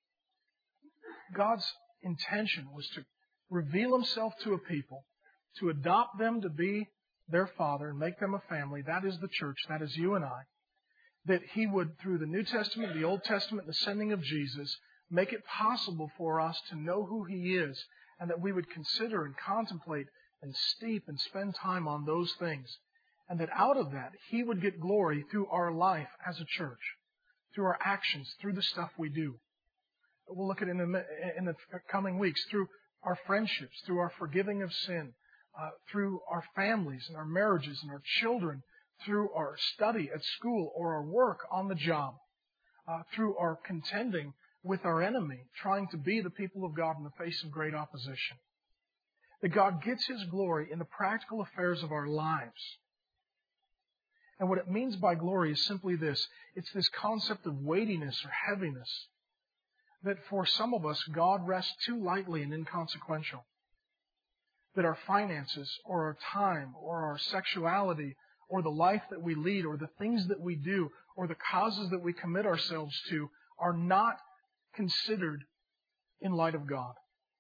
God's intention was to reveal Himself to a people, to adopt them to be their Father and make them a family. That is the church. That is you and I. That He would, through the New Testament, the Old Testament, the sending of Jesus, make it possible for us to know who He is, and that we would consider and contemplate and steep and spend time on those things. And that out of that, He would get glory through our life as a church, through our actions, through the stuff we do. We'll look at it in the coming weeks, through our friendships, through our forgiving of sin, through our families and our marriages and our children, through our study at school or our work on the job, through our contending with our enemy, trying to be the people of God in the face of great opposition. That God gets His glory in the practical affairs of our lives. And what it means by glory is simply this. It's this concept of weightiness or heaviness. That for some of us, God rests too lightly and inconsequential. That our finances or our time or our sexuality or the life that we lead or the things that we do or the causes that we commit ourselves to are not considered in light of God.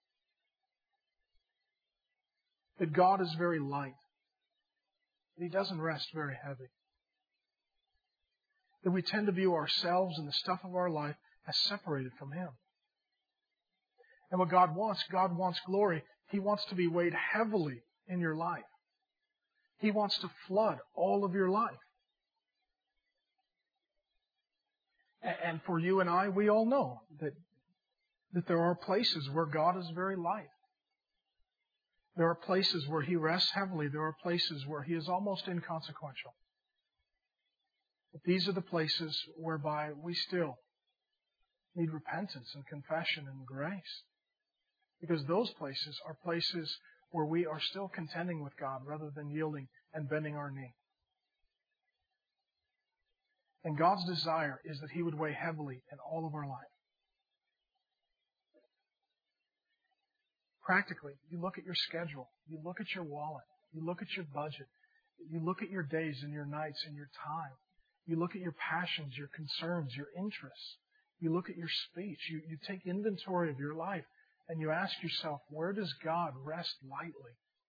That God is very light. That He doesn't rest very heavy. That we tend to view ourselves and the stuff of our life as separated from Him. And what God wants glory. He wants to be weighed heavily in your life. He wants to flood all of your life. And for you and I, we all know that there are places where God is very light. There are places where He rests heavily. There are places where He is almost inconsequential. But these are the places whereby we still need repentance and confession and grace. Because those places are places where we are still contending with God rather than yielding and bending our knee. And God's desire is that He would weigh heavily in all of our life. Practically, you look at your schedule, you look at your wallet, you look at your budget, you look at your days and your nights and your time. You look at your passions, your concerns, your interests. You look at your speech. You take inventory of your life and you ask yourself, where does God rest lightly?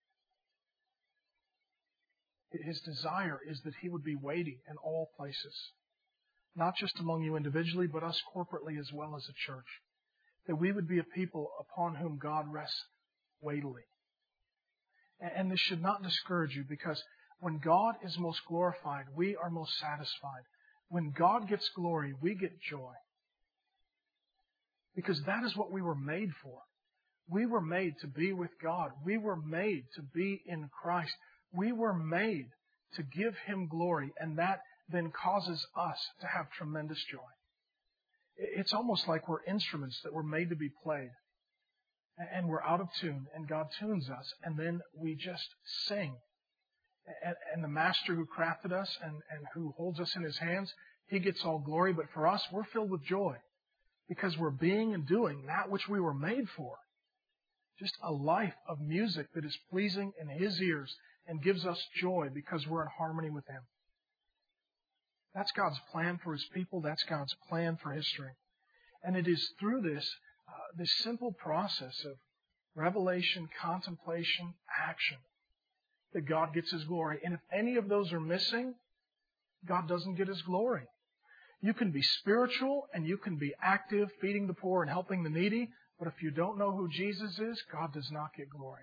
His desire is that He would be weighty in all places. Not just among you individually, but us corporately as well as a church. That we would be a people upon whom God rests weightily. And this should not discourage you, because when God is most glorified, we are most satisfied. When God gets glory, we get joy. Because that is what we were made for. We were made to be with God. We were made to be in Christ. We were made to give Him glory, and that then causes us to have tremendous joy. It's almost like we're instruments that were made to be played. And we're out of tune, and God tunes us, and then we just sing. And the Master who crafted us and who holds us in His hands, He gets all glory. But for us, we're filled with joy because we're being and doing that which we were made for. Just a life of music that is pleasing in His ears and gives us joy because we're in harmony with Him. That's God's plan for His people. That's God's plan for history. And it is through this simple process of revelation, contemplation, action, that God gets His glory. And if any of those are missing, God doesn't get His glory. You can be spiritual and you can be active, feeding the poor and helping the needy, but if you don't know who Jesus is, God does not get glory.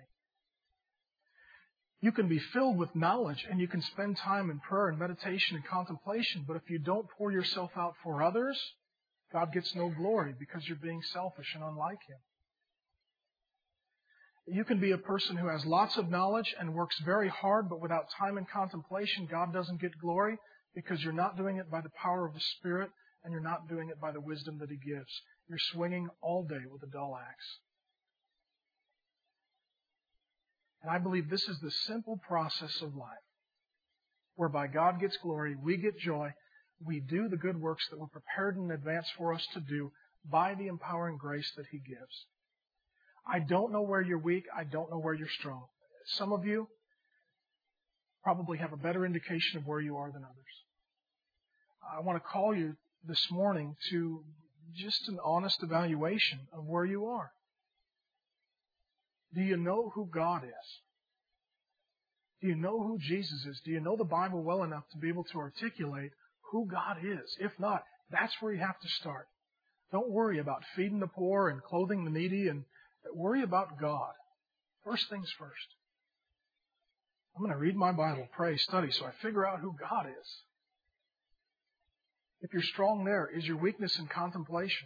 You can be filled with knowledge and you can spend time in prayer and meditation and contemplation, but if you don't pour yourself out for others, God gets no glory because you're being selfish and unlike Him. You can be a person who has lots of knowledge and works very hard, but without time and contemplation, God doesn't get glory because you're not doing it by the power of the Spirit and you're not doing it by the wisdom that He gives. You're swinging all day with a dull axe. And I believe this is the simple process of life, whereby God gets glory, we get joy, we do the good works that were prepared in advance for us to do by the empowering grace that He gives. I don't know where you're weak. I don't know where you're strong. Some of you, probably have a better indication of where you are than others. I want to call you this morning to just an honest evaluation of where you are. Do you know who God is? Do you know who Jesus is? Do you know the Bible well enough to be able to articulate who God is? If not, that's where you have to start. Don't worry about feeding the poor and clothing the needy, and worry about God. First things first. I'm going to read my Bible, pray, study, so I figure out who God is. If you're strong there, is your weakness in contemplation?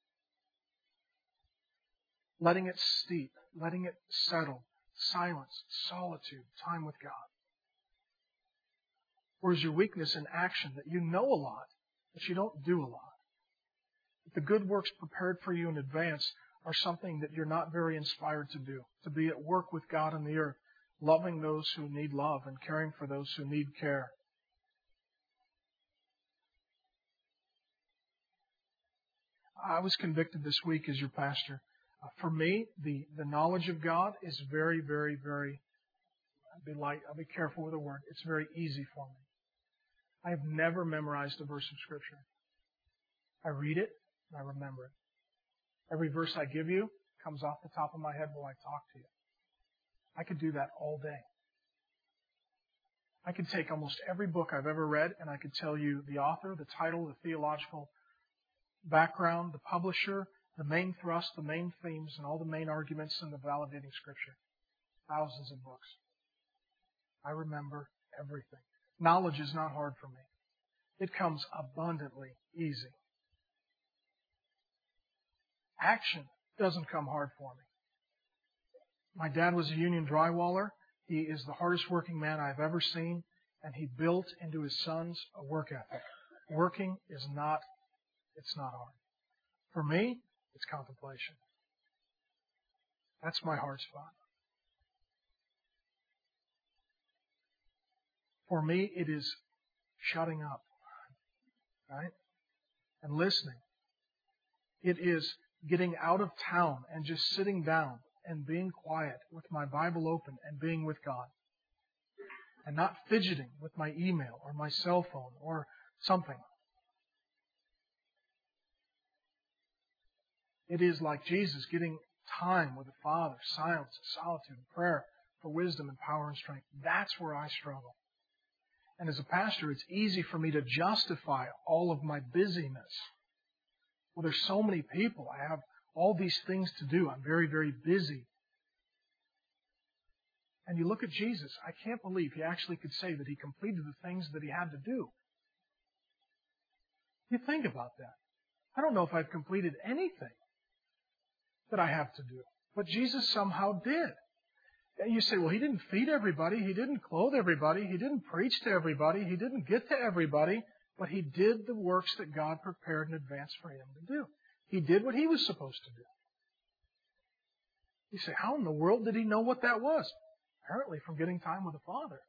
Letting it steep, letting it settle, silence, solitude, time with God. Or is your weakness in action, that you know a lot, but you don't do a lot? That the good works prepared for you in advance are something that you're not very inspired to do, to be at work with God in the earth, loving those who need love and caring for those who need care. I was convicted this week as your pastor. For me, the knowledge of God is very, very, very, I'll be careful with the word. It's very easy for me. I have never memorized a verse of Scripture. I read it and I remember it. Every verse I give you comes off the top of my head while I talk to you. I could do that all day. I could take almost every book I've ever read and I could tell you the author, the title, the theological background, the publisher, the main thrust, the main themes, and all the main arguments in the validating Scripture. Thousands of books. I remember everything. Knowledge is not hard for me. It comes abundantly easy. Action doesn't come hard for me. My dad was a union drywaller. He is the hardest working man I've ever seen, and he built into his sons a work ethic. Working is not hard. For me, it's contemplation. That's my heart spot. For me, it is shutting up, right? And listening. It is getting out of town and just sitting down and being quiet with my Bible open and being with God. And not fidgeting with my email or my cell phone or something. It is like Jesus, getting time with the Father, silence, solitude, prayer for wisdom and power and strength. That's where I struggle. And as a pastor, it's easy for me to justify all of my busyness. Well, there's so many people. I have all these things to do. I'm very, very busy. And you look at Jesus. I can't believe He actually could say that He completed the things that He had to do. You think about that. I don't know if I've completed anything that I have to do. But Jesus somehow did. And you say, well, He didn't feed everybody. He didn't clothe everybody. He didn't preach to everybody. He didn't get to everybody. But He did the works that God prepared in advance for Him to do. He did what He was supposed to do. You say, how in the world did He know what that was? Apparently from getting time with the Father.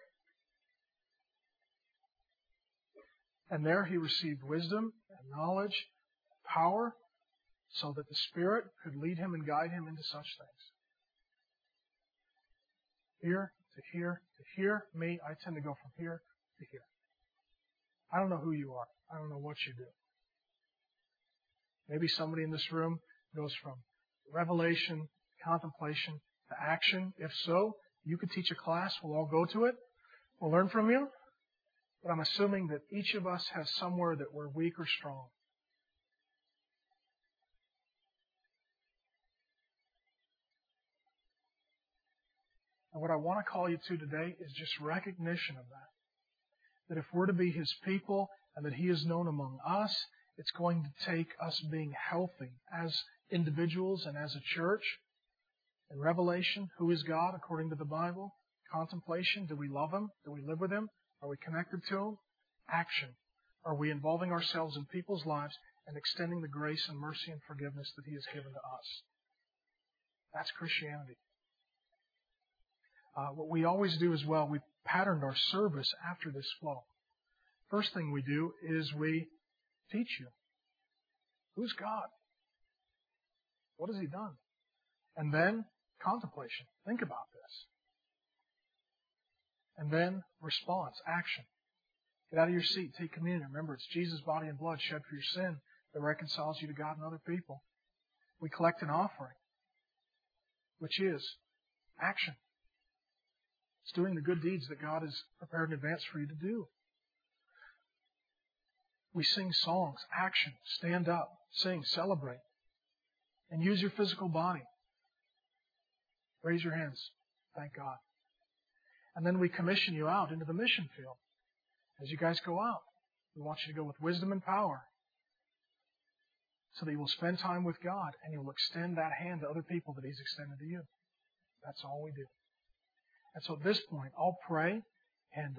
And there He received wisdom and knowledge, power, so that the Spirit could lead Him and guide Him into such things. Here to here to here. Me, I tend to go from here to here. I don't know who you are. I don't know what you do. Maybe somebody in this room goes from revelation, contemplation, to action. If so, you could teach a class. We'll all go to it. We'll learn from you. But I'm assuming that each of us has somewhere that we're weak or strong. And what I want to call you to today is just recognition of that. That if we're to be His people and that He is known among us, it's going to take us being healthy as individuals and as a church. In revelation, who is God according to the Bible? Contemplation, do we love Him? Do we live with Him? Are we connected to Him? Action. Are we involving ourselves in people's lives and extending the grace and mercy and forgiveness that He has given to us? That's Christianity. What we always do as well, we patterned our service after this flow. First thing we do is we teach you. Who's God? What has He done? And then contemplation. Think about this. And then response, action. Get out of your seat, take communion. Remember, it's Jesus' body and blood shed for your sin that reconciles you to God and other people. We collect an offering, which is action. It's doing the good deeds that God has prepared in advance for you to do. We sing songs, action, stand up, sing, celebrate, and use your physical body. Raise your hands. Thank God. And then we commission you out into the mission field. As you guys go out, we want you to go with wisdom and power so that you will spend time with God and you will extend that hand to other people that He's extended to you. That's all we do. And so at this point, I'll pray and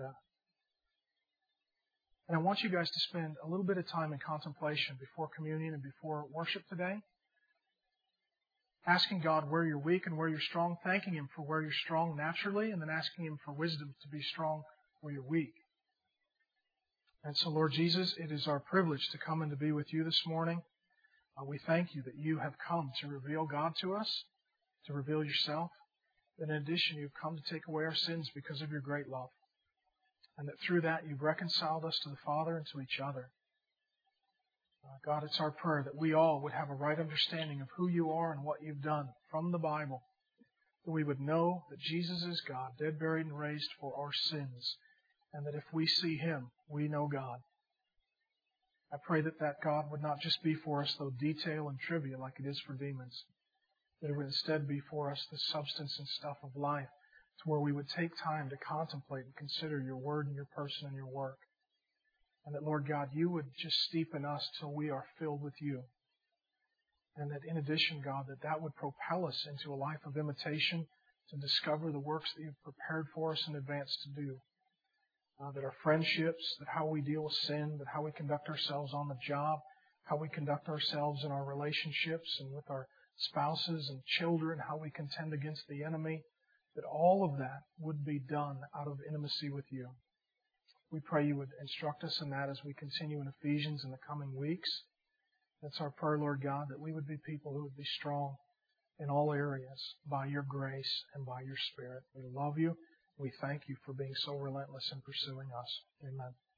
I want you guys to spend a little bit of time in contemplation before communion and before worship today. Asking God where you're weak and where you're strong, thanking Him for where you're strong naturally, and then asking Him for wisdom to be strong where you're weak. And so, Lord Jesus, it is our privilege to come and to be with you this morning. We thank you that you have come to reveal God to us, to reveal yourself. That in addition, you've come to take away our sins because of your great love. And that through that, you've reconciled us to the Father and to each other. God, it's our prayer that we all would have a right understanding of who you are and what you've done from the Bible. That we would know that Jesus is God, dead, buried, and raised for our sins. And that if we see Him, we know God. I pray that that God would not just be for us, though, detail and trivia like it is for demons. That it would instead be for us the substance and stuff of life, to where we would take time to contemplate and consider your word and your person and your work. And that, Lord God, you would just steep in us till we are filled with you. And that in addition, God, that would propel us into a life of imitation to discover the works that you've prepared for us in advance to do. That our friendships, that how we deal with sin, that how we conduct ourselves on the job, how we conduct ourselves in our relationships and with our spouses and children, how we contend against the enemy, that all of that would be done out of intimacy with you. We pray you would instruct us in that as we continue in Ephesians in the coming weeks. That's our prayer, Lord God, that we would be people who would be strong in all areas by your grace and by your Spirit. We love you. We thank you for being so relentless in pursuing us. Amen.